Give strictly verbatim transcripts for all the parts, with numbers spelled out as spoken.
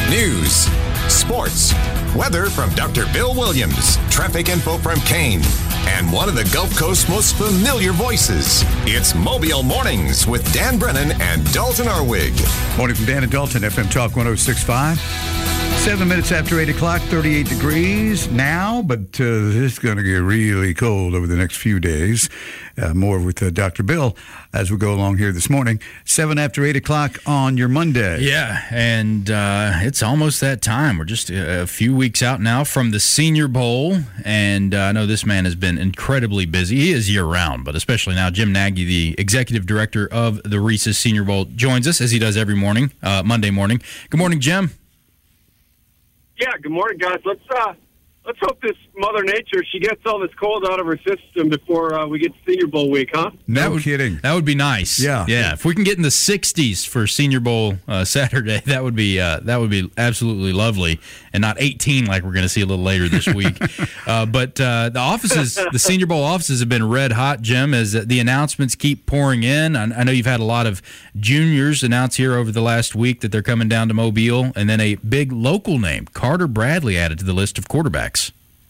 News, sports, weather from Doctor Bill Williams, traffic info from Kane, and one of the Gulf Coast's most familiar voices. It's Mobile Mornings with Dan Brennan and Dalton Arwig. Morning from Dan and Dalton, F M Talk one oh six point five. Seven minutes after eight o'clock, thirty-eight degrees now, but uh, it's going to get really cold over the next few days. Uh, more with uh, Doctor Bill as we go along here this morning. Seven after eight o'clock on your Monday. Yeah, and uh, it's almost that time. We're just a, a few weeks out now from the Senior Bowl, and uh, I know this man has been incredibly busy. He is year-round, but especially now. Jim Nagy, the executive director of the Reese's Senior Bowl, joins us as he does every morning, uh, Monday morning. Good morning, Jim. Yeah, good morning, guys. Let's uh, let's hope this Mother Nature, she gets all this cold out of her system before uh, we get to Senior Bowl week, huh? No that would, kidding. That would be nice. Yeah, yeah. If we can get in the sixties for Senior Bowl uh, Saturday, that would be uh, that would be absolutely lovely, and not eighteen like we're going to see a little later this week. uh, but uh, the offices, the Senior Bowl offices, have been red hot, Jim, as the announcements keep pouring in. I, I know you've had a lot of juniors announce here over the last week that they're coming down to Mobile, and then a big local name, Carter Bradley, added to the list of quarterbacks.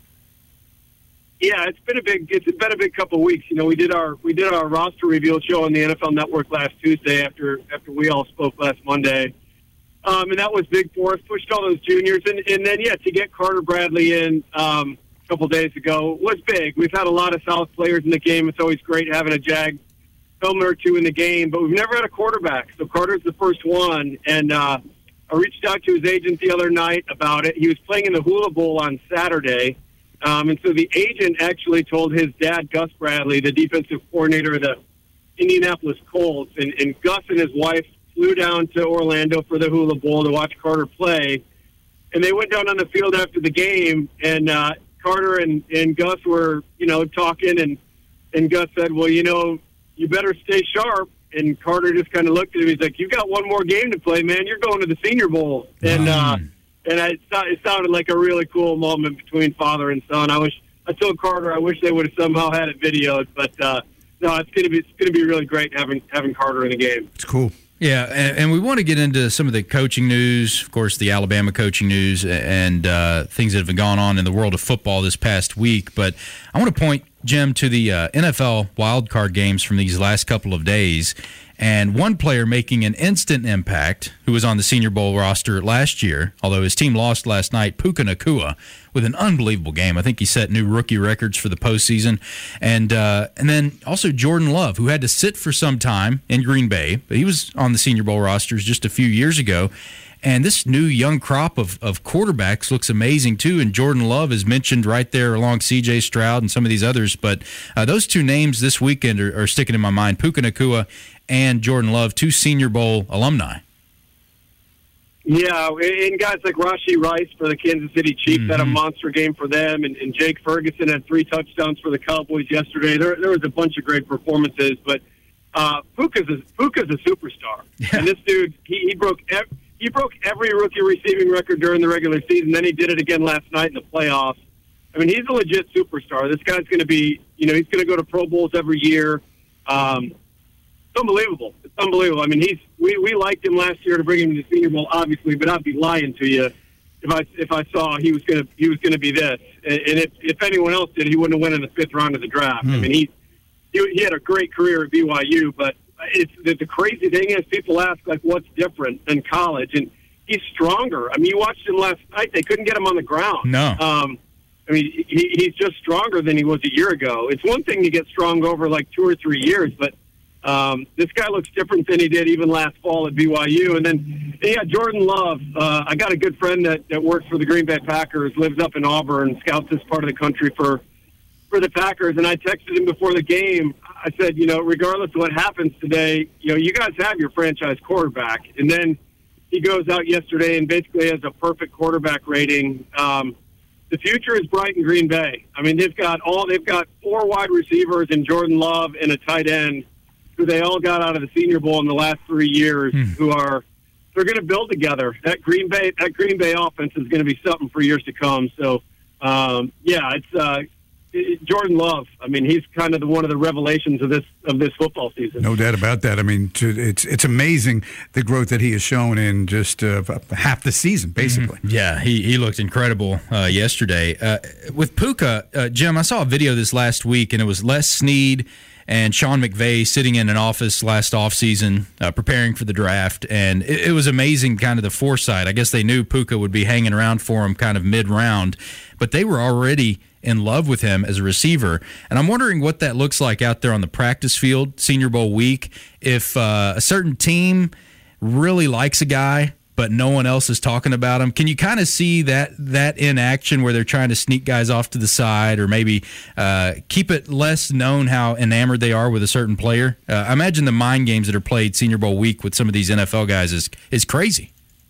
Yeah, it's been a big it's been a big couple of weeks. You know, we did our we did our roster reveal show on the N F L Network last Tuesday after after we all spoke last Monday, um, and that was big for us. Pushed all those juniors, and, and then yeah, to get Carter Bradley in um, a couple days ago was big. We've had a lot of solid players in the game. It's always great having a Jag filmer or two in the game, but we've never had a quarterback. So Carter's the first one, and uh, I reached out to his agent the other night about it. He was playing in the Hula Bowl on Saturday. Um, and so the agent actually told his dad, Gus Bradley, the defensive coordinator of the Indianapolis Colts, and, and Gus and his wife flew down to Orlando for the Hula Bowl to watch Carter play. And they went down on the field after the game, and uh, Carter and, and Gus were, you know, talking, and, and Gus said, well, you know, you better stay sharp. And Carter just kind of looked at him. He's like, you got one more game to play, man. You're going to the Senior Bowl. And, uh, And I, it sounded like a really cool moment between father and son. I wish I told Carter I wish they would have somehow had it videoed, but uh, no, it's gonna be it's gonna be really great having having Carter in the game. It's cool. Yeah, and, and we want to get into some of the coaching news, of course, the Alabama coaching news, and uh, things that have gone on in the world of football this past week. But I want to point, Jim, to the uh, N F L wildcard games from these last couple of days. And one player making an instant impact, who was on the Senior Bowl roster last year, although his team lost last night, Puka Nacua, with an unbelievable game. I think he set new rookie records for the postseason. And uh, and then also Jordan Love, who had to sit for some time in Green Bay, but he was on the Senior Bowl rosters just a few years ago. And this new young crop of, of quarterbacks looks amazing, too. And Jordan Love is mentioned right there along C J Stroud and some of these others. But uh, those two names this weekend are, are sticking in my mind, Puka Nacua and Jordan Love, two Senior Bowl alumni. Yeah, and guys like Rashee Rice for the Kansas City Chiefs mm-hmm. had a monster game for them, and, and Jake Ferguson had three touchdowns for the Cowboys yesterday. There, there was a bunch of great performances, but uh, Puka's a, Puka's a superstar. Yeah. And this dude, he, he broke every, he broke every rookie receiving record during the regular season. Then he did it again last night in the playoffs. I mean, he's a legit superstar. This guy's going to be, you know, he's going to go to Pro Bowls every year. Um, It's unbelievable. It's unbelievable. I mean, he's we, we liked him last year to bring him to the Senior Bowl, obviously, but I'd be lying to you if I if I saw he was gonna he was gonna be this. And if if anyone else did, he wouldn't have went in the fifth round of the draft. Mm. I mean, he, he he had a great career at B Y U, but it's the, the crazy thing is people ask like, what's different than college, and he's stronger. I mean, you watched him last night; they couldn't get him on the ground. No. Um, I mean, he, he's just stronger than he was a year ago. It's one thing to get strong over like two or three years, but Um, this guy looks different than he did even last fall at B Y U. And then, yeah, Jordan Love. Uh, I got a good friend that, that works for the Green Bay Packers, lives up in Auburn, scouts this part of the country for for the Packers. And I texted him before the game. I said, you know, regardless of what happens today, you know, you guys have your franchise quarterback. And then he goes out yesterday and basically has a perfect quarterback rating. Um, the future is bright in Green Bay. I mean, they've got all they've got four wide receivers in Jordan Love and a tight end who they all got out of the Senior Bowl in the last three years, hmm. who are they're going to build together. That Green Bay that Green Bay offense is going to be something for years to come. So, um, yeah, it's uh, Jordan Love. I mean, he's kind of the, one of the revelations of this of this football season. No doubt about that. I mean, to, it's it's amazing the growth that he has shown in just uh, half the season, basically. Mm-hmm. Yeah, he, he looked incredible uh, yesterday. Uh, with Puka, uh, Jim, I saw a video this last week, and it was Les Snead and Sean McVay sitting in an office last offseason uh, preparing for the draft, and it, it was amazing kind of the foresight. I guess they knew Puka would be hanging around for him kind of mid-round, but they were already in love with him as a receiver. And I'm wondering what that looks like out there on the practice field, Senior Bowl week, if uh, a certain team really likes a guy but no one else is talking about him. Can you kind of see that that in action where they're trying to sneak guys off to the side or maybe uh, keep it less known how enamored they are with a certain player? Uh, I imagine the mind games that are played Senior Bowl week with some of these N F L guys is is crazy.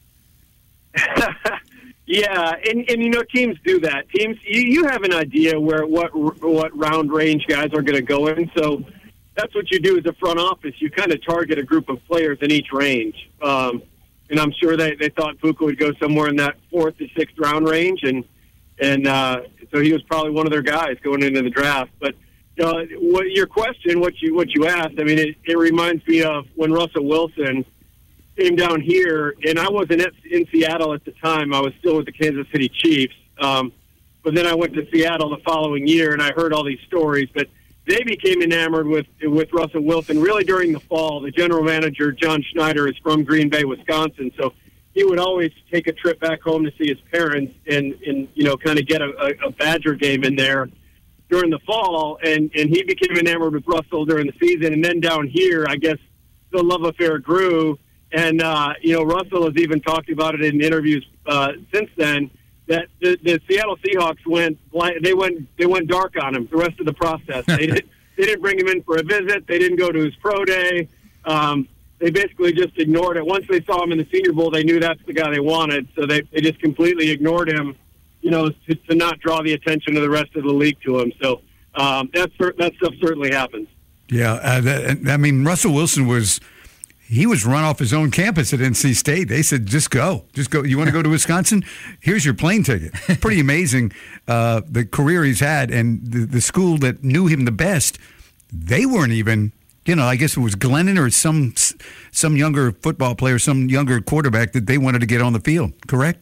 Yeah, and, and you know, teams do that. Teams, you, you have an idea where what what round range guys are going to go in, so that's what you do as a front office. You kind of target a group of players in each range. Um, and I'm sure they, they thought Puka would go somewhere in that fourth to sixth round range, and and uh, so he was probably one of their guys going into the draft. But you know, what your question, what you what you asked, I mean, it, it reminds me of when Russell Wilson came down here, and I wasn't at, in Seattle at the time. I was still with the Kansas City Chiefs. Um, but then I went to Seattle the following year, and I heard all these stories. But they became enamored with with Russell Wilson really during the fall. The general manager, John Schneider, is from Green Bay, Wisconsin, so he would always take a trip back home to see his parents and, and you know, kind of get a, a Badger game in there during the fall. And, and he became enamored with Russell during the season. And then down here, I guess the love affair grew. And, uh, you know, Russell has even talked about it in interviews uh, since then, that the, the Seattle Seahawks went they went they went dark on him the rest of the process. They didn't they didn't bring him in for a visit. They didn't go to his pro day. Um, they basically just ignored it. Once they saw him in the Senior Bowl, they knew that's the guy they wanted, so they, they just completely ignored him, you know, to, to not draw the attention of the rest of the league to him. So um, that's, that stuff certainly happens. Yeah, uh, that, I mean, Russell Wilson was – he was run off his own campus at N C State. They said, just go. Just go. You want to go to Wisconsin? Here's your plane ticket. Pretty amazing uh, the career he's had. And the, the school that knew him the best, they weren't even, you know, I guess it was Glennon or some some younger football player, some younger quarterback that they wanted to get on the field, correct?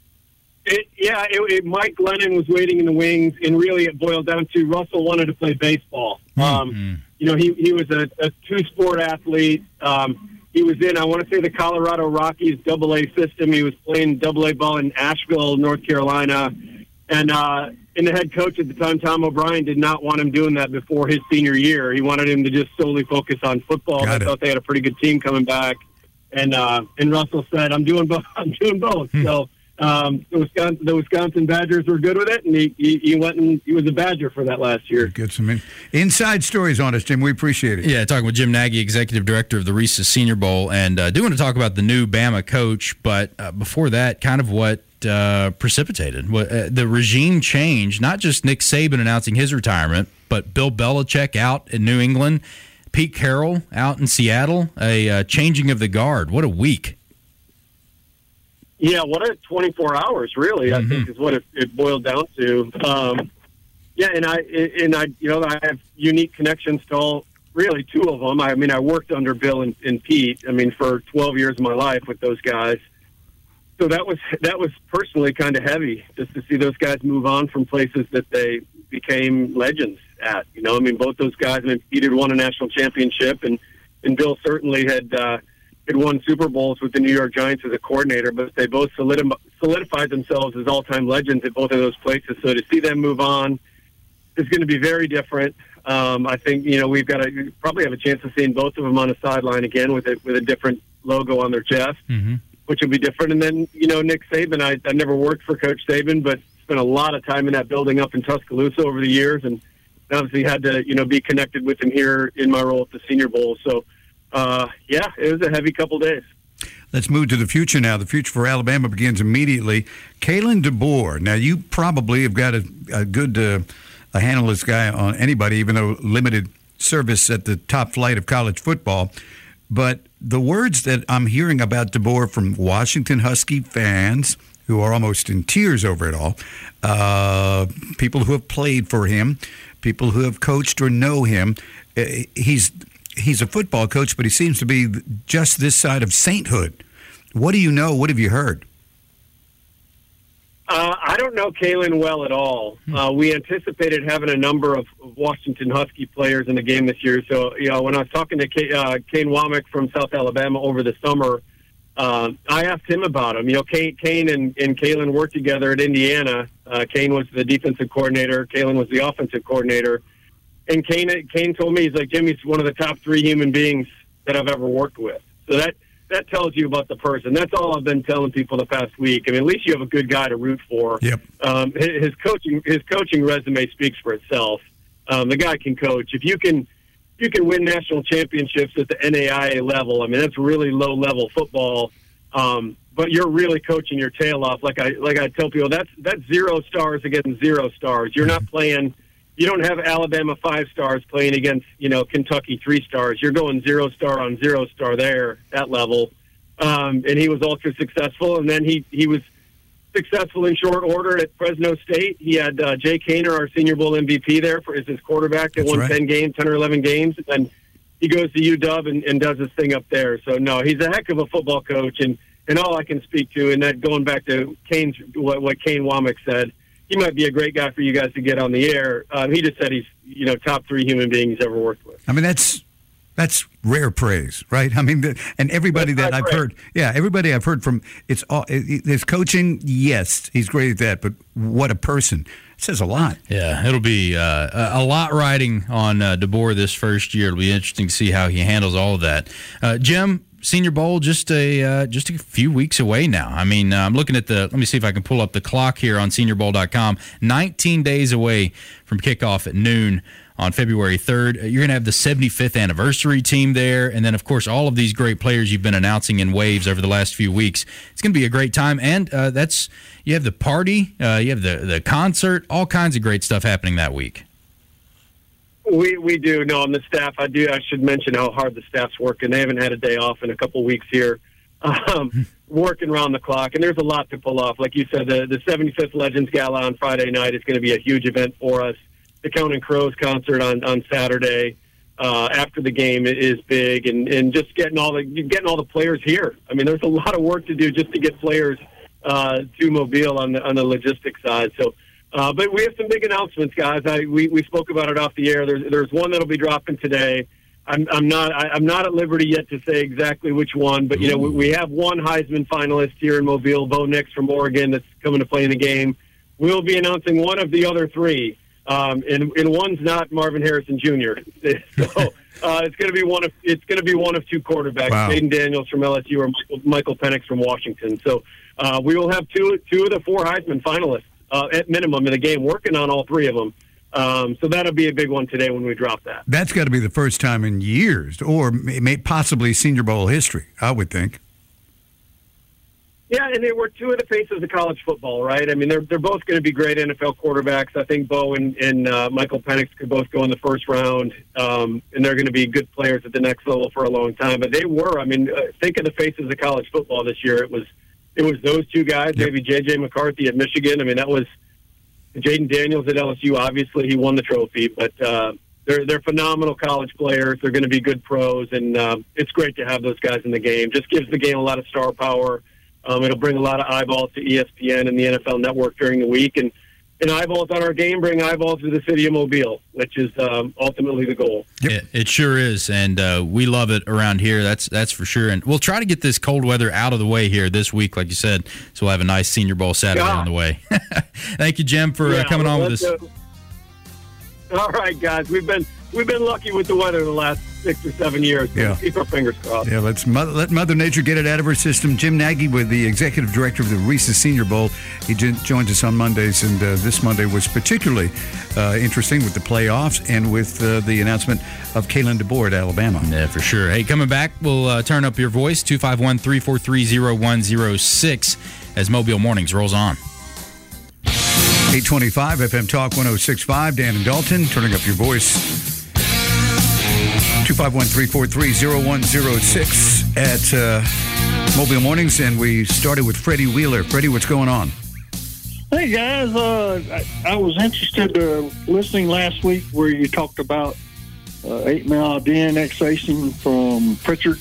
It, yeah, it, it, Mike Glennon was waiting in the wings, and really it boiled down to Russell wanted to play baseball. Mm-hmm. Um, you know, he, he was a, a two-sport athlete. Um He was in, I want to say, the Colorado Rockies double A system. He was playing double A ball in Asheville, North Carolina. And, uh, and the head coach at the time, Tom O'Brien, did not want him doing that before his senior year. He wanted him to just solely focus on football. I thought they had a pretty good team coming back. And uh, and Russell said, I'm doing both. I'm doing both. Hmm. So um, the, Wisconsin, the Wisconsin Badgers were good with it, and he, he, he went and he was a Badger for that last year. Get some in, inside stories on us, Jim. We appreciate it. Yeah, talking with Jim Nagy, Executive Director of the Reese's Senior Bowl, and uh, do want to talk about the new Bama coach, but uh, before that, kind of what uh, precipitated what, uh, the regime change, not just Nick Saban announcing his retirement, but Bill Belichick out in New England, Pete Carroll out in Seattle, a uh, changing of the guard. What a week. Yeah, what a twenty-four hours, really, mm-hmm. I think is what it, it boiled down to. Um, yeah, and I, and I, you know, I have unique connections to all, really two of them. I mean, I worked under Bill and, and Pete, I mean, for twelve years of my life with those guys. So that was, that was personally kind of heavy, just to see those guys move on from places that they became legends at. You know, I mean, both those guys, I mean, Pete had won a national championship, and, and Bill certainly had, uh, had won Super Bowls with the New York Giants as a coordinator, but they both solidified themselves as all-time legends at both of those places. So to see them move on is going to be very different. Um, I think, you know, we've got to probably have a chance of seeing both of them on a sideline again with a, with a different logo on their chest, mm-hmm. which will be different. And then, you know, Nick Saban, I, I never worked for Coach Saban, but spent a lot of time in that building up in Tuscaloosa over the years, and obviously had to, you know, be connected with him here in my role at the Senior Bowl. So, Uh, yeah, it was a heavy couple days. Let's move to the future now. The future for Alabama begins immediately. Kalen DeBoer. Now, you probably have got a, a good uh, a handle this guy on anybody, even though limited service at the top flight of college football. But the words that I'm hearing about DeBoer from Washington Husky fans who are almost in tears over it all. Uh, people who have played for him, people who have coached or know him. Uh, he's he's a football coach, but he seems to be just this side of sainthood. What do you know? What have you heard? Uh, I don't know Kalen well at all. Uh, we anticipated having a number of Washington Husky players in the game this year. So, you know, when I was talking to K- uh, Kane Womack from South Alabama over the summer, uh, I asked him about him. You know, Kane, Kane and, and Kalen worked together at Indiana. Uh, Kane was the defensive coordinator. Kalen was the offensive coordinator. And Kane, Kane told me, he's like, Jimmy's one of the top three human beings that I've ever worked with. So that that tells you about the person. That's all I've been telling people the past week. I mean, at least you have a good guy to root for. Yep. Um, his, his coaching his coaching resume speaks for itself. Um, the guy can coach. If you can you can win national championships at the N A I A level, I mean, that's really low level football. Um, but you're really coaching your tail off. Like I like I tell people, that's that's zero stars against zero stars. You're not playing. You don't have Alabama five stars playing against, you know, Kentucky three stars. You're going zero star on zero star there, that level. Um, and he was ultra successful. And then he, he was successful in short order at Fresno State. He had uh, Jay Kaner, our Senior Bowl M V P there for as his quarterback that That's won right. ten games, ten or eleven games. And he goes to U W and, and does his thing up there. So, no, he's a heck of a football coach. And, and all I can speak to, and that going back to Kane's, what, what Kane Womack said, he might be a great guy for you guys to get on the air. Um, he just said he's, you know, top three human being he's ever worked with. I mean, that's that's rare praise, right? I mean, the, and everybody That's that I've praise. heard, yeah, everybody I've heard from, it's all his coaching. Yes, he's great at that, but what a person! It says a lot. Yeah, it'll be uh, a lot riding on uh, DeBoer this first year. It'll be interesting to see how he handles all of that. Uh, Jim, Senior Bowl just a uh, just a few weeks away now. I mean, uh, I'm looking at the. Let me see if I can pull up the clock here on senior bowl dot com. nineteen days away from kickoff at noon on February third. You're going to have the seventy-fifth anniversary team there, and then of course all of these great players you've been announcing in waves over the last few weeks. It's going to be a great time, and uh, that's you have the party, uh, you have the the concert, all kinds of great stuff happening that week. We we do. No, on the staff, I do. I should mention how hard the staff's working. They haven't had a day off in a couple weeks here, um, working around the clock. And there's a lot to pull off. Like you said, the, the seventy-fifth Legends Gala on Friday night is going to be a huge event for us. The Counting Crows concert on, on Saturday uh, after the game is big, and, and just getting all the getting all the players here. I mean, there's a lot of work to do just to get players uh, to Mobile on the on the logistics side. So. Uh, but we have some big announcements, guys. I, we, we spoke about it off the air. There's there's one that'll be dropping today. I'm I'm not I, I'm not at liberty yet to say exactly which one, but you know we, we have one Heisman finalist here in Mobile, Bo Nix from Oregon, that's coming to play in the game. We'll be announcing one of the other three, um, and and one's not Marvin Harrison Junior So uh, it's going to be one of it's going to be one of two quarterbacks, Wow. Jaden Daniels from L S U or Michael, Michael Penix from Washington. So uh, we will have two two of the four Heisman finalists. Uh, at minimum in the game, working on all three of them. Um, so that'll be a big one today when we drop that. That's got to be the first time in years, or may, may possibly Senior Bowl history, I would think. Yeah, and they were two of the faces of college football, right? I mean, they're they're both going to be great N F L quarterbacks. I think Bo and, and uh, Michael Penix could both go in the first round, um, and they're going to be good players at the next level for a long time. But they were, I mean, uh, think of the faces of college football this year. It was It was those two guys, Yep. maybe J J McCarthy at Michigan. I mean, that was Jaden Daniels at L S U. Obviously, he won the trophy, but uh, they're they're phenomenal college players. They're going to be good pros, and uh, it's great to have those guys in the game. Just gives the game a lot of star power. Um, it'll bring a lot of eyeballs to E S P N and the N F L Network during the week, and and eyeballs on our game bring eyeballs to the city of Mobile, which is um, ultimately the goal. Yep. It, it sure is, and uh, we love it around here. That's that's for sure. And we'll try to get this cold weather out of the way here this week, like you said, so we'll have a nice Senior Bowl Saturday Yeah. on the way. Thank you, Jim, for Yeah, uh, coming on with let's, us. uh, all right, guys, we've been we've been lucky with the weather the last six or seven years. So Yeah. keep our fingers crossed. Yeah, let's mo- let Mother Nature get it out of her system. Jim Nagy, with the executive director of the Reese's Senior Bowl, he j- joins us on Mondays, and uh, this Monday was particularly uh, interesting with the playoffs and with uh, the announcement of Kalen DeBoer at Alabama. Yeah, for sure. Hey, coming back, we'll uh, turn up your voice, two five one, three four three, zero one zero six, as Mobile Mornings rolls on. eight twenty-five F M Talk one oh six point five, Dan and Dalton, turning up your voice. two five one, three four three, zero one zero six at uh, Mobile Mornings, and we started with Freddie Wheeler. Freddie, what's going on? Hey, guys. Uh, I, I was interested uh, listening last week where you talked about uh, eight-mile de-annexation from Pritchard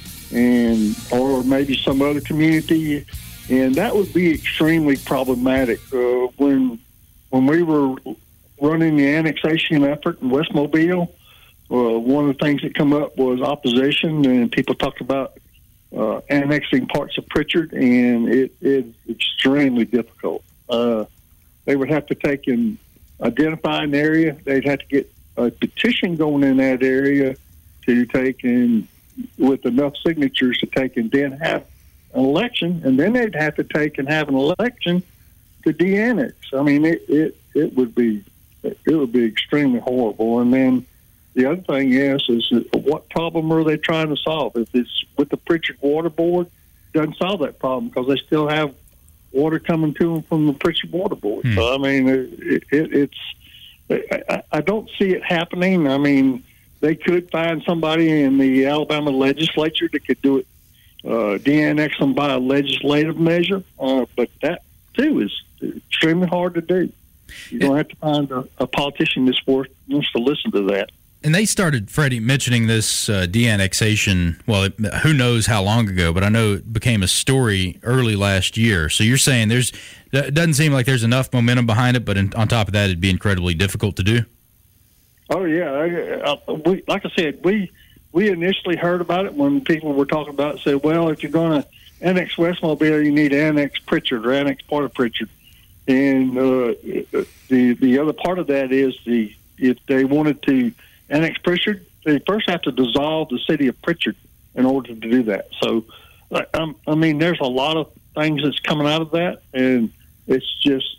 and or maybe some other community, and that would be extremely problematic. Uh, when when we were running the annexation effort in West Mobile, uh, one of the things that come up was opposition, and people talked about uh, annexing parts of Pritchard, and it is extremely difficult. Uh, they would have to take and identify an area. They'd have to get a petition going in that area to take and with enough signatures to take and then have an election, and then they'd have to take and have an election to de-annex. I mean, it, it, it would be it would be extremely horrible. And then the other thing is, is what problem are they trying to solve? If it's with the Pritchard Water Board, it doesn't solve that problem because they still have water coming to them from the Pritchard Water Board. Hmm. So, I mean, it, it, it's I, I don't see it happening. I mean, they could find somebody in the Alabama legislature that could do it, uh, de-annex them by a legislative measure, uh, but that, too, is extremely hard to do. You're going to have to find a, a politician that's worth wants to listen to that. And they started, Freddie, mentioning this uh, de-annexation, well, it, who knows how long ago, but I know it became a story early last year. So you're saying there's it doesn't seem like there's enough momentum behind it, but in, on top of that, it'd be incredibly difficult to do? Oh, yeah. I, I, we, like I said, we we initially heard about it when people were talking about it, said, well, if you're going to annex West Mobile, you need to annex Pritchard or annex part of Pritchard. And uh, the the other part of that is the if they wanted to annex Pritchard, they first have to dissolve the city of Pritchard in order to do that. So, um, I mean, there's a lot of things that's coming out of that, and it's just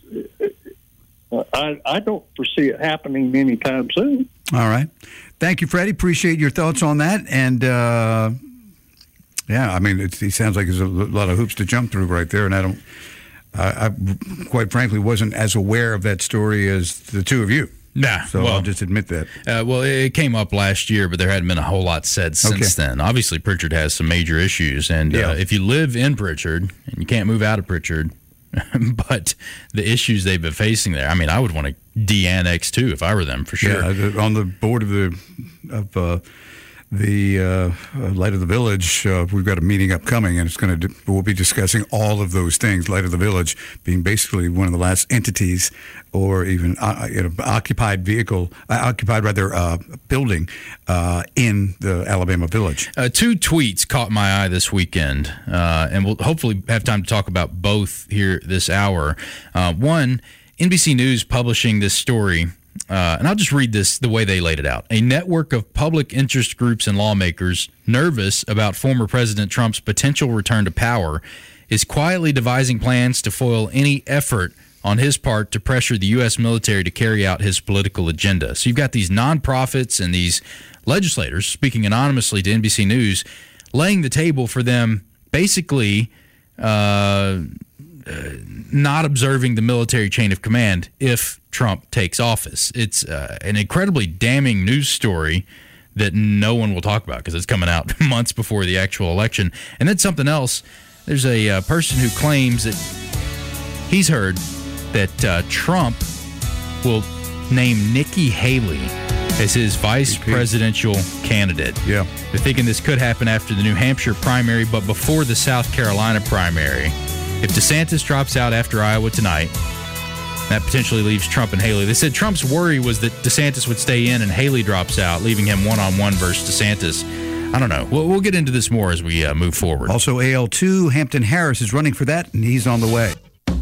uh, I, I don't foresee it happening anytime soon. All right. Thank you, Freddie. Appreciate your thoughts on that. And, uh, yeah, I mean, it's, it sounds like there's a lot of hoops to jump through right there, and I don't I, I quite frankly wasn't as aware of that story as the two of you. Nah, so well, I'll just admit that. Uh, well, it came up last year, but there hadn't been a whole lot said since okay. then. Obviously, Pritchard has some major issues, and yeah. uh, if you live in Pritchard, and you can't move out of Pritchard, but the issues they've been facing there, I mean, I would want to de-annex too if I were them, for sure. Yeah, on the board of the of uh, the uh, Light of the Village, uh, we've got a meeting upcoming, and it's going to we'll be discussing all of those things. Light of the Village being basically one of the last entities, or even uh, you know, occupied vehicle, uh, occupied rather uh, building uh, in the Alabama Village. Uh, two tweets caught my eye this weekend, uh, and we'll hopefully have time to talk about both here this hour. Uh, one, N B C News publishing this story. Uh, and I'll just read this the way they laid it out. A network of public interest groups and lawmakers nervous about former President Trump's potential return to power is quietly devising plans to foil any effort on his part to pressure the U S military to carry out his political agenda. So you've got these nonprofits and these legislators speaking anonymously to N B C News, laying the table for them basically uh, uh, not observing the military chain of command if Trump takes office. It's uh, an incredibly damning news story that no one will talk about because it's coming out months before the actual election. And then something else, there's a uh, person who claims that he's heard that uh, Trump will name Nikki Haley as his vice presidential candidate. Yeah. They're thinking this could happen after the New Hampshire primary, but before the South Carolina primary. If DeSantis drops out after Iowa tonight, that potentially leaves Trump and Haley. They said Trump's worry was that DeSantis would stay in and Haley drops out, leaving him one-on-one versus DeSantis. I don't know. We'll, we'll get into this more as we uh, move forward. Also, A L two, Hampton Harris is running for that, and he's on the way.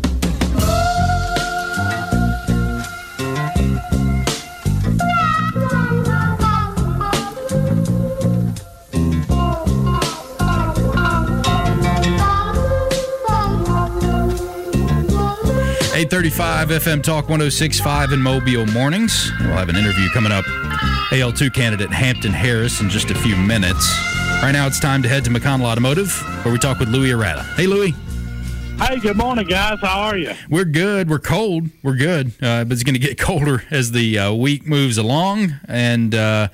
eight thirty-five F M Talk one oh six point five in Mobile Mornings. We'll have an interview coming up. A L two candidate Hampton Harris in just a few minutes. Right now it's time to head to McConnell Automotive, where we talk with Louis Arata. Hey, Louis. Hey, good morning, guys. How are you? We're good. We're cold. We're good. Uh, but it's going to get colder as the uh, week moves along. And uh,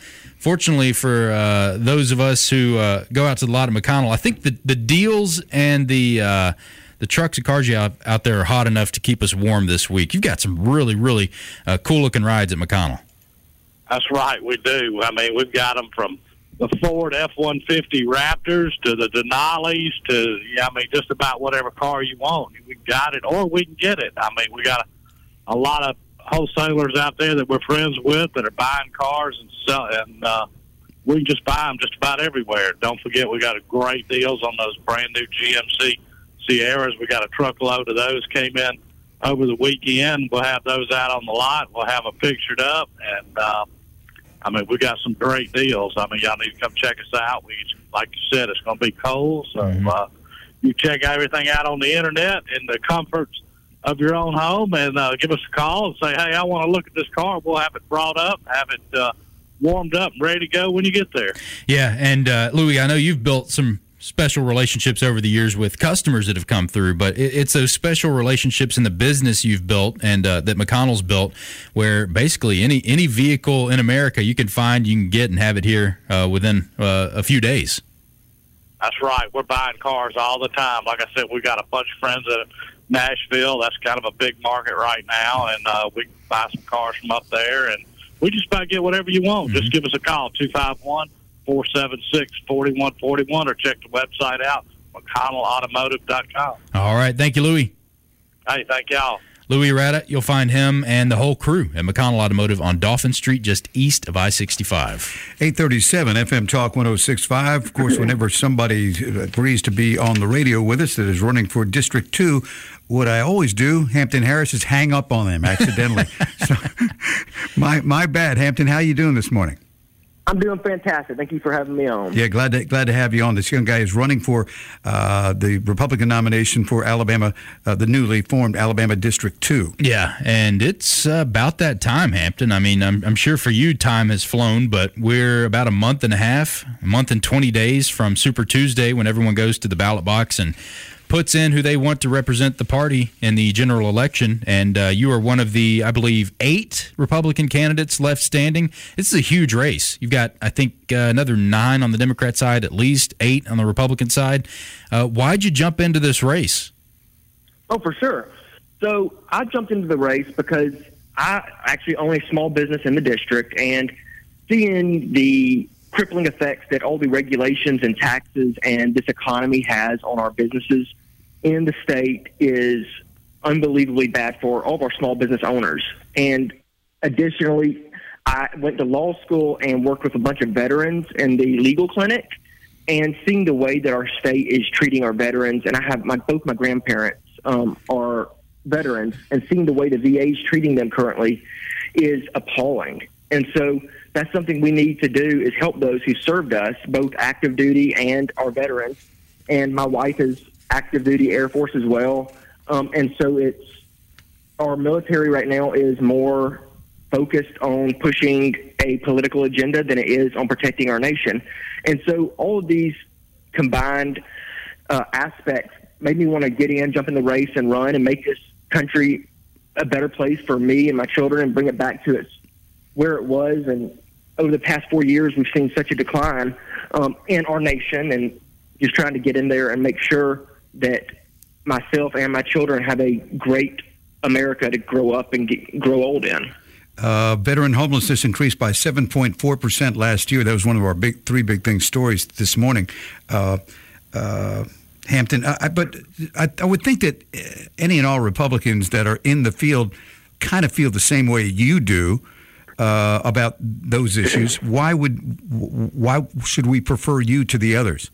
fortunately for uh, those of us who uh, go out to the lot of McConnell, I think the the deals and the uh, the trucks and cars you have out there are hot enough to keep us warm this week. You've got some really, really uh, cool-looking rides at McConnell. That's right, we do. I mean, we've got them from the Ford F one fifty Raptors to the Denali's to, yeah, I mean, just about whatever car you want. We got it, or we can get it. I mean, we got a, a lot of wholesalers out there that we're friends with that are buying cars and sell, and uh, we can just buy them just about everywhere. Don't forget, we got great deals on those brand new G M C Sierras. We got a truckload of those came in over the weekend. We'll have those out on the lot. We'll have them pictured up, and uh, I mean, we got some great deals. I mean, y'all need to come check us out. We, like you said, it's going to be cold, so mm-hmm. uh, you check everything out on the internet in the comforts of your own home, and uh, give us a call and say, hey, I want to look at this car. We'll have it brought up, have it uh, warmed up and ready to go when you get there. Yeah, and uh, Louis, I know you've built some special relationships over the years with customers that have come through, but it's those special relationships in the business you've built and uh, that McConnell's built, where basically any any vehicle in America you can find, you can get and have it here uh, within uh, a few days. That's right. We're buying cars all the time. Like I said, we got a bunch of friends in Nashville. That's kind of a big market right now, and uh, we can buy some cars from up there, and we just about get whatever you want. Mm-hmm. Just give us a call, two five one, four seven six, four one four one, or check the website out, McConnell Automotive dot com. All right. Thank you, Louis. Hey, thank y'all. Louis Rada, you'll find him and the whole crew at McConnell Automotive on Dauphin Street, just east of I sixty-five. eight thirty-seven F M Talk one oh six point five. Of course, whenever somebody agrees to be on the radio with us that is running for District two, what I always do, Hampton Harris, is hang up on them accidentally. so, my my bad, Hampton. How you doing this morning? I'm doing fantastic. Thank you for having me on. Yeah, glad to glad to have you on. This young guy is running for uh, the Republican nomination for Alabama, uh, the newly formed Alabama District two. Yeah, and it's uh, about that time, Hampton. I mean, I'm, I'm sure for you time has flown, but we're about a month and a half, a month and twenty days from Super Tuesday when everyone goes to the ballot box and puts in who they want to represent the party in the general election, and uh, you are one of the, I believe, eight Republican candidates left standing. This is a huge race. You've got, I think, uh, another nine on the Democrat side, at least eight on the Republican side. Uh, why'd you jump into this race? Oh, for sure. So I jumped into the race because I actually own a small business in the district, and seeing the crippling effects that all the regulations and taxes and this economy has on our businesses in the state is unbelievably bad for all of our small business owners. And additionally, I went to law school and worked with a bunch of veterans in the legal clinic, and seeing the way that our state is treating our veterans, and I have my both my grandparents um, are veterans, and seeing the way the V A is treating them currently is appalling. And so that's something we need to do, is help those who served us, both active duty and our veterans. And my wife is active duty Air Force as well. Um, and so it's our military right now is more focused on pushing a political agenda than it is on protecting our nation. And so all of these combined uh, aspects made me want to get in, jump in the race, and run and make this country a better place for me and my children and bring it back to its where it was. And over the past four years, we've seen such a decline um, in our nation, and just trying to get in there and make sure that myself and my children have a great America to grow up and get, grow old in. Uh, veteran homelessness increased by seven point four percent last year. That was one of our big three big things stories this morning. Uh, uh, Hampton, I, but I, I would think that any and all Republicans that are in the field kind of feel the same way you do uh, about those issues. Why would why should we prefer you to the others?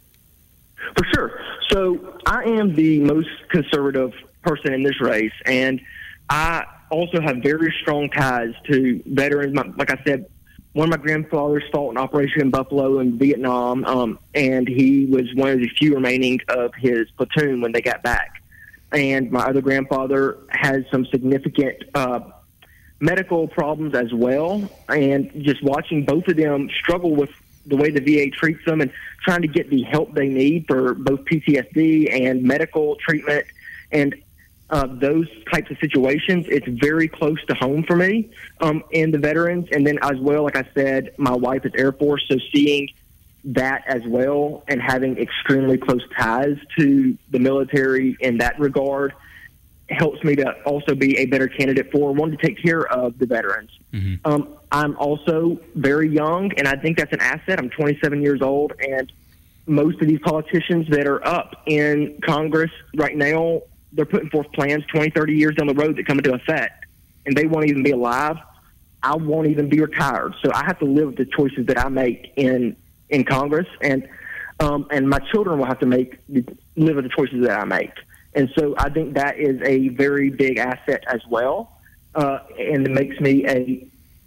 For sure. So I am the most conservative person in this race, and I also have very strong ties to veterans. My, like I said, one of my grandfathers fought in Operation in Buffalo in Vietnam, um, and he was one of the few remaining of his platoon when they got back. And my other grandfather has some significant uh, medical problems as well, and just watching both of them struggle with the way the V A treats them and trying to get the help they need for both P T S D and medical treatment. And uh, those types of situations, it's very close to home for me um, and the veterans. And then as well, like I said, my wife is Air Force, so seeing that as well and having extremely close ties to the military in that regard helps me to also be a better candidate for wanting to take care of the veterans. Mm-hmm. Um, I'm also very young, and I think that's an asset. I'm twenty-seven years old, and most of these politicians that are up in Congress right now, they're putting forth plans twenty, thirty years down the road that come into effect, and they won't even be alive. I won't even be retired. So I have to live with the choices that I make in, in Congress, and um, and my children will have to make live with the choices that I make. And so I think that is a very big asset as well, uh, and it makes me a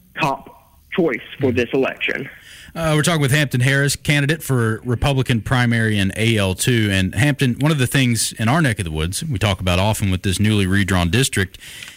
top choice for this election. Uh, we're talking with Hampton Harris, candidate for Republican primary in A L two. And Hampton, one of the things in our neck of the woods we talk about often with this newly redrawn district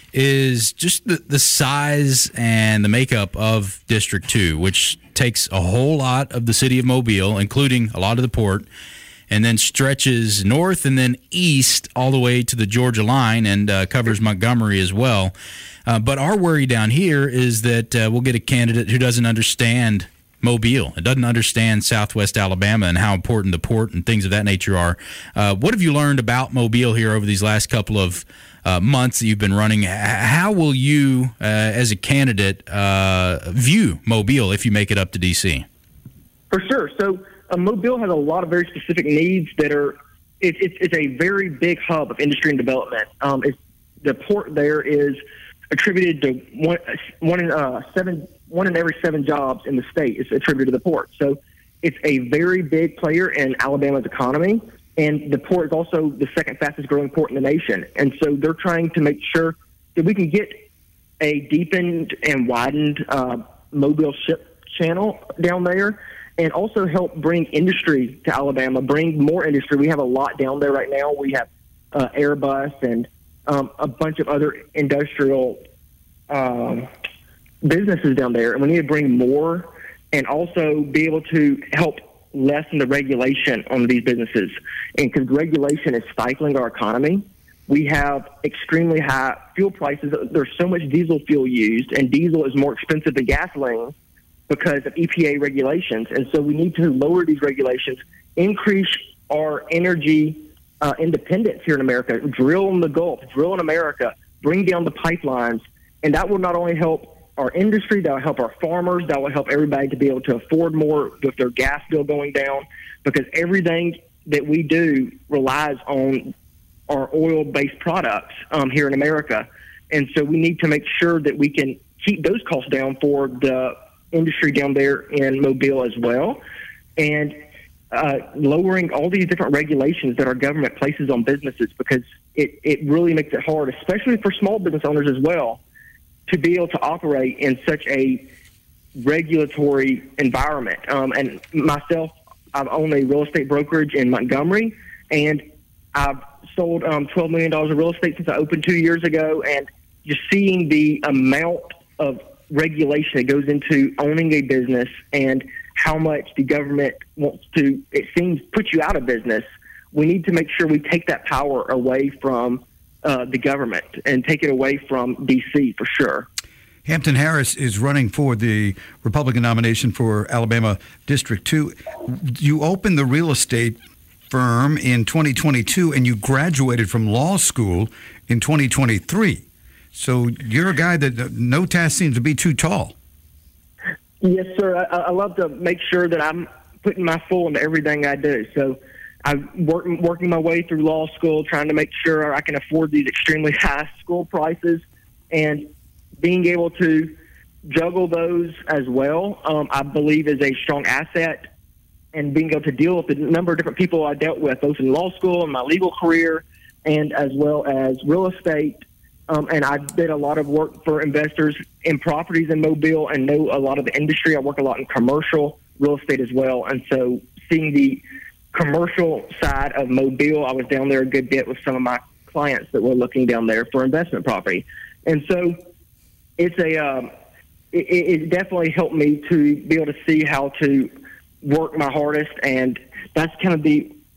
is just the, the size and the makeup of District two, which takes a whole lot of the city of Mobile, including a lot of the port, and then stretches north and then east all the way to the Georgia line and uh, covers Montgomery as well. Uh, but our worry down here is that uh, we'll get a candidate who doesn't understand Mobile. It doesn't understand Southwest Alabama and how important the port and things of that nature are. Uh, what have you learned about Mobile here over these last couple of uh, months that you've been running? How will you, uh, as a candidate, uh, view Mobile if you make it up to D C? For sure. So uh, Mobile has a lot of very specific needs that are it, it, it's a very big hub of industry and development. Um, it's, the port there is attributed to one, one in uh, seven, one in every seven jobs in the state is attributed to the port. So it's a very big player in Alabama's economy, and the port is also the second fastest growing port in the nation. And so they're trying to make sure that we can get a deepened and widened uh, Mobile ship channel down there, and also help bring industry to Alabama, bring more industry. We have a lot down there right now. We have uh, Airbus and um, a bunch of other industrial um, businesses down there, and we need to bring more and also be able to help lessen the regulation on these businesses. And because regulation is stifling our economy, we have extremely high fuel prices. There's so much diesel fuel used, and diesel is more expensive than gasoline because of E P A regulations. And so we need to lower these regulations, increase our energy uh, independence here in America, drill in the Gulf, drill in America, bring down the pipelines, and that will not only help our industry, that will help our farmers, that will help everybody to be able to afford more with their gas bill going down, because everything that we do relies on our oil-based products um, here in America. And so we need to make sure that we can keep those costs down for the industry down there in Mobile as well, and uh, lowering all these different regulations that our government places on businesses, because it, it really makes it hard, especially for small business owners as well, to be able to operate in such a regulatory environment. Um, and myself, I've owned a real estate brokerage in Montgomery, and I've sold um, twelve million dollars of real estate since I opened two years ago, and just seeing the amount of regulation that goes into owning a business and how much the government wants to, it seems, put you out of business. We need to make sure we take that power away from uh, the government and take it away from D C for sure. Hampton Harris is running for the Republican nomination for Alabama District two. You opened the real estate firm in twenty twenty-two, and you graduated from law school in twenty twenty-three. So you're a guy that no task seems to be too tall. Yes, sir. I, I love to make sure that I'm putting my full into everything I do. So I'm work, working my way through law school, trying to make sure I can afford these extremely high school prices, and being able to juggle those as well, um, I believe is a strong asset. And being able to deal with the number of different people I dealt with, both in law school and my legal career, and as well as real estate. Um, and I did a lot of work for investors in properties in Mobile and know a lot of the industry. I work a lot in commercial real estate as well. And so seeing the commercial side of Mobile, I was down there a good bit with some of my clients that were looking down there for investment property. And so it's a, um, it, it definitely helped me to be able to see how to work my hardest. And that's kind of the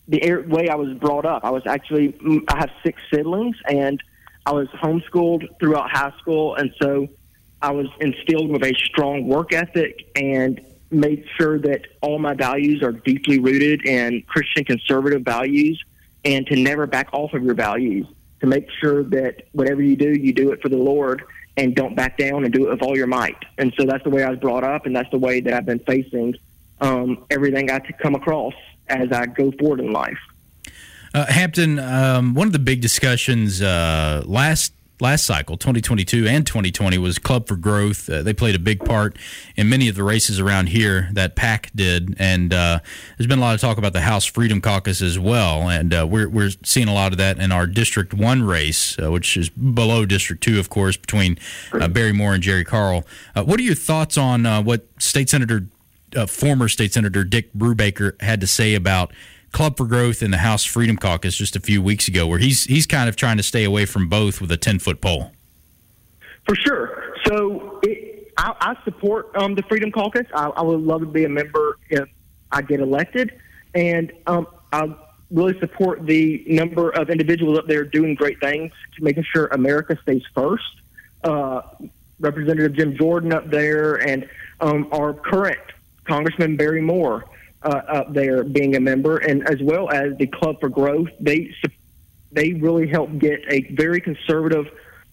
the air, way I was brought up. I was actually, I have six siblings, and I was homeschooled throughout high school, and so I was instilled with a strong work ethic and made sure that all my values are deeply rooted in Christian conservative values, and to never back off of your values, to make sure that whatever you do, you do it for the Lord and don't back down and do it with all your might. And so that's the way I was brought up, and that's the way that I've been facing um, everything I to come across as I go forward in life. Uh, Hampton, um, one of the big discussions uh, last Last cycle, twenty twenty-two and twenty twenty, was Club for Growth. Uh, they played a big part in many of the races around here that PAC did, and uh, there's been a lot of talk about the House Freedom Caucus as well, and uh, we're we're seeing a lot of that in our District One race, uh, which is below District Two, of course, between uh, Barry Moore and Jerry Carl. Uh, what are your thoughts on uh, what State Senator, uh, former State Senator Dick Brubaker had to say about Club for Growth in the House Freedom Caucus just a few weeks ago, where he's he's kind of trying to stay away from both with a ten-foot pole? For sure. So it, I, I support um, the Freedom Caucus. I, I would love to be a member if I get elected. And um, I really support the number of individuals up there doing great things to making sure America stays first. Uh, Representative Jim Jordan up there, and um, our current Congressman Barry Moore Uh, up there being a member, and as well as the Club for Growth. They they really help get a very conservative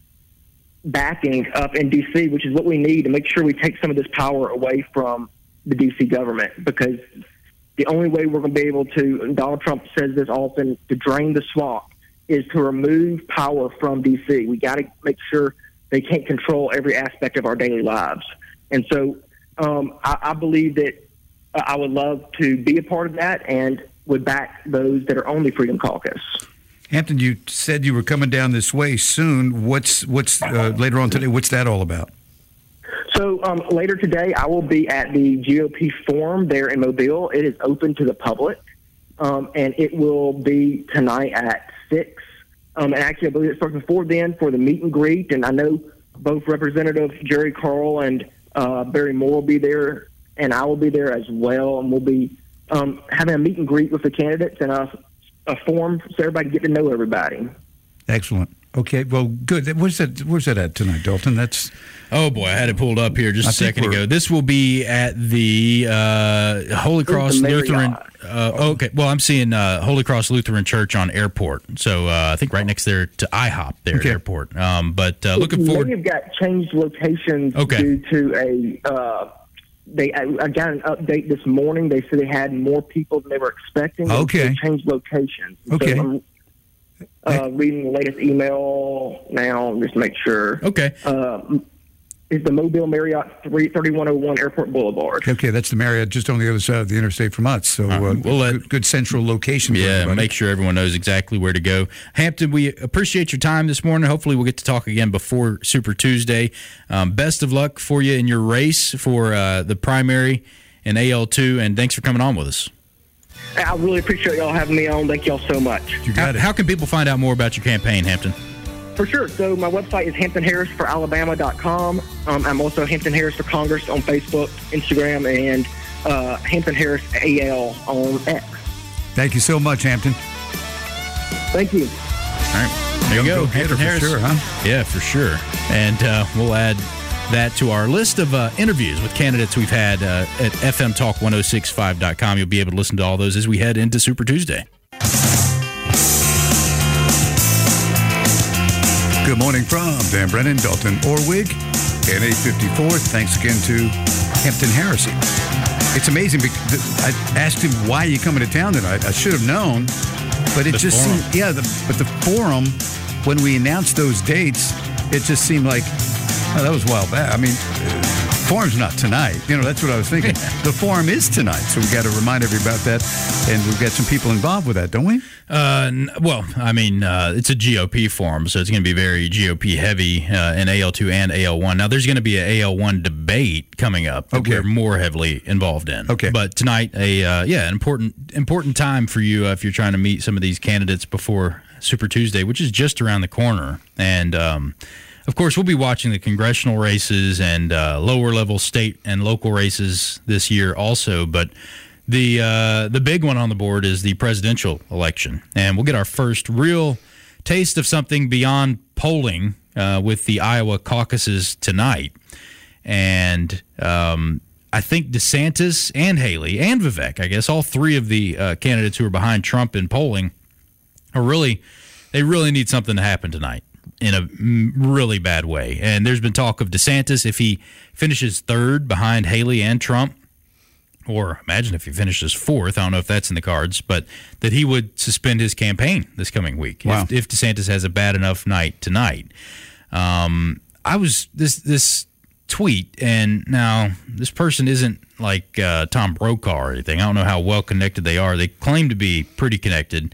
backing up in D C, which is what we need to make sure we take some of this power away from the D C government, because the only way we're going to be able to, and Donald Trump says this often, to drain the swamp is to remove power from D C. We got to make sure they can't control every aspect of our daily lives. And so um, I, I believe that I would love to be a part of that and would back those that are on the Freedom Caucus. Hampton, you said you were coming down this way soon. What's what's uh, later on today? What's that all about? So um, later today, I will be at the G O P Forum there in Mobile. It is open to the public, um, and it will be tonight at six. Um, and actually, I believe it starts before then for the meet and greet. And I know both Representative Jerry Carl and uh, Barry Moore will be there, and I will be there as well, and we'll be um, having a meet and greet with the candidates and a, a forum so everybody can get to know everybody. Excellent. Okay, well, good. Where's that? Where's that at tonight, Dalton? That's oh boy, I had it pulled up here just I a second ago. This will be at the uh, Holy Cross Lutheran. Uh, okay, well, I'm seeing uh, Holy Cross Lutheran Church on Airport, so uh, I think right next there to IHOP there okay. at Airport. Um, but uh, looking it forward. May have got changed locations okay. due to a. Uh, They, I, I got an update this morning. They said they had more people than they were expecting. Okay. They changed locations. Okay. So I'm uh, reading the latest email now just to make sure. Okay. Uh, is the Mobile Marriott thirty-one oh one Airport Boulevard. Okay, that's the Marriott just on the other side of the interstate from us. So uh, we'll let, good, good central location. For yeah, everybody. make sure everyone knows exactly where to go. Hampton, we appreciate your time this morning. Hopefully we'll get to talk again before Super Tuesday. Um, best of luck for you in your race for uh, the primary in A L two, and thanks for coming on with us. I really appreciate y'all having me on. Thank y'all so much. You got how, it. How can people find out more about your campaign, Hampton? For sure. So my website is hampton harris for alabama dot com. Um, I'm also Hampton Harris for Congress on Facebook, Instagram, and uh, Hampton Harris A L on X. Thank you so much, Hampton. Thank you. All right. There you Young go. go-getter Hampton for Harris. sure, huh? Yeah, for sure. And uh, we'll add that to our list of uh, interviews with candidates we've had uh, at f m talk ten sixty-five dot com. You'll be able to listen to all those as we head into Super Tuesday. Good morning from Dan Brennan, Dalton Orwig, and eight fifty-four. Thanks again to Hampton Harris. It's amazing because I asked him, why are you coming to town tonight? I should have known, but it The just forum. seemed, yeah, the, but the forum, when we announced those dates, it just seemed like, oh, that was a while back. I mean, uh, forum's not tonight. You know, that's what I was thinking. The forum is tonight, so we got to remind everybody about that, and we've got some people involved with that, don't we? Uh, n- well, I mean, uh, it's a G O P forum, so it's going to be very G O P heavy uh, in A L two and A L one. Now, there's going to be an A L one debate coming up that Okay. we're more heavily involved in. Okay. But tonight, a uh, yeah, an important important time for you uh, if you're trying to meet some of these candidates before Super Tuesday, which is just around the corner. And um, of course, we'll be watching the congressional races and uh, lower level state and local races this year also, but The uh, the big one on the board is the presidential election, and we'll get our first real taste of something beyond polling uh, with the Iowa caucuses tonight. And um, I think DeSantis and Haley and Vivek, I guess all three of the uh, candidates who are behind Trump in polling, are really they really need something to happen tonight in a really bad way. And there's been talk of DeSantis, if he finishes third behind Haley and Trump, or imagine if he finishes fourth, I don't know if that's in the cards, but that he would suspend his campaign this coming week wow. if, if DeSantis has a bad enough night tonight. Um, I was this this tweet, and now this person isn't like uh, Tom Brokaw or anything. I don't know how well connected they are. They claim to be pretty connected.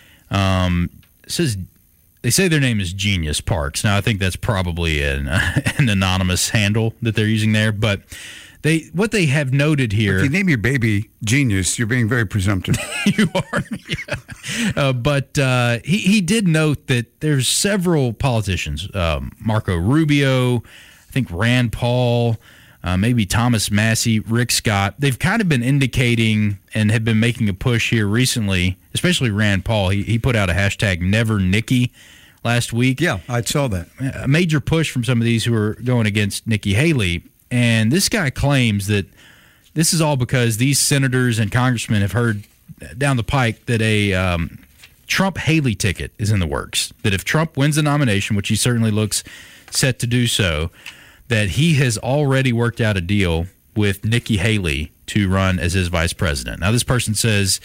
Um, it says they say their name is Genius Parks. Now I think that's probably an, an anonymous handle that they're using there, but. They what they have noted here. If you name your baby Genius, you're being very presumptive. You are, yeah. Uh, but uh, he he did note that there's several politicians, um, Marco Rubio, I think Rand Paul, uh, maybe Thomas Massey, Rick Scott. They've kind of been indicating and have been making a push here recently, especially Rand Paul. He he put out a hashtag Never Nikki last week. Yeah, I saw that. A major push from some of these who are going against Nikki Haley. And this guy claims that this is all because these senators and congressmen have heard down the pike that a um, Trump-Haley ticket is in the works. That if Trump wins the nomination, which he certainly looks set to do so, that he has already worked out a deal with Nikki Haley to run as his vice president. Now, this person says,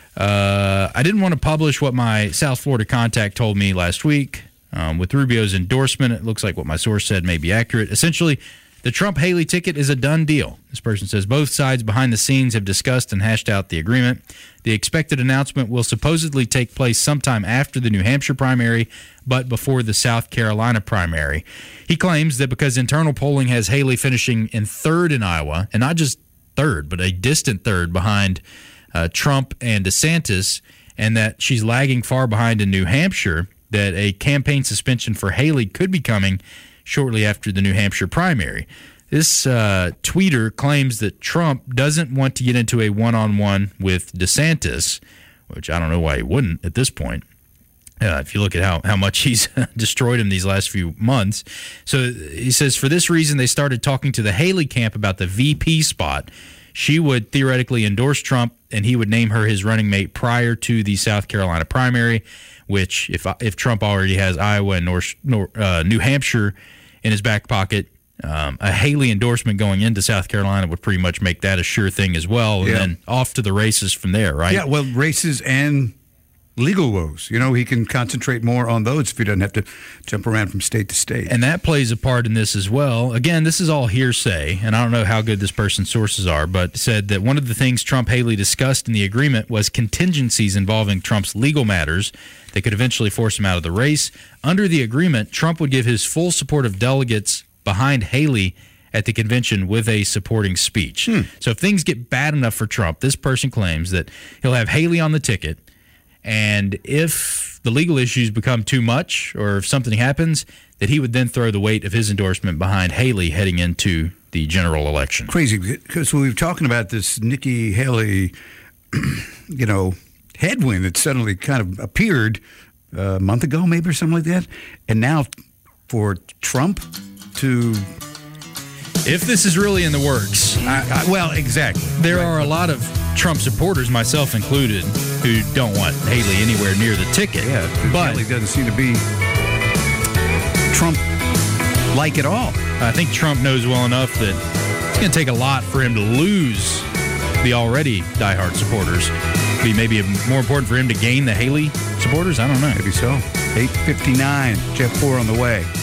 uh, I didn't want to publish what my South Florida contact told me last week. Um, with Rubio's endorsement, it looks like what my source said may be accurate. Essentially, the Trump-Haley ticket is a done deal. This person says both sides behind the scenes have discussed and hashed out the agreement. The expected announcement will supposedly take place sometime after the New Hampshire primary, but before the South Carolina primary. He claims that because internal polling has Haley finishing in third in Iowa, and not just third, but a distant third behind uh, Trump and DeSantis, and that she's lagging far behind in New Hampshire, that a campaign suspension for Haley could be coming shortly after the New Hampshire primary. This uh, tweeter claims that Trump doesn't want to get into a one-on-one with DeSantis, which I don't know why he wouldn't at this point. Uh, if you look at how, how much he's destroyed him these last few months. So he says, for this reason, they started talking to the Haley camp about the V P spot. She would theoretically endorse Trump, and he would name her his running mate prior to the South Carolina primary, which if if Trump already has Iowa and North, uh, New Hampshire in his back pocket, um, a Haley endorsement going into South Carolina would pretty much make that a sure thing as well, and yeah. then off to the races from there, right? Yeah, well, races and legal woes. You know, he can concentrate more on those if he doesn't have to jump around from state to state. And that plays a part in this as well. Again, this is all hearsay, and I don't know how good this person's sources are, but said that one of the things Trump-Haley discussed in the agreement was contingencies involving Trump's legal matters that could eventually force him out of the race. Under the agreement, Trump would give his full support of delegates behind Haley at the convention with a supporting speech. Hmm. So if things get bad enough for Trump, this person claims that he'll have Haley on the ticket, and if the legal issues become too much or if something happens, that he would then throw the weight of his endorsement behind Haley heading into the general election. Crazy, because we were talking about this Nikki Haley, you know, headwind that suddenly kind of appeared a month ago, maybe, or something like that. And now for Trump to... If this is really in the works. I, I, well, exactly. There right. are a lot of Trump supporters, myself included, who don't want Haley anywhere near the ticket. Yeah, but Haley doesn't seem to be Trump-like at all. I think Trump knows well enough that it's going to take a lot for him to lose the already diehard supporters. It'd be maybe more important for him to gain the Haley supporters? I don't know. Maybe so. eight fifty-nine, Jeff Four on the way.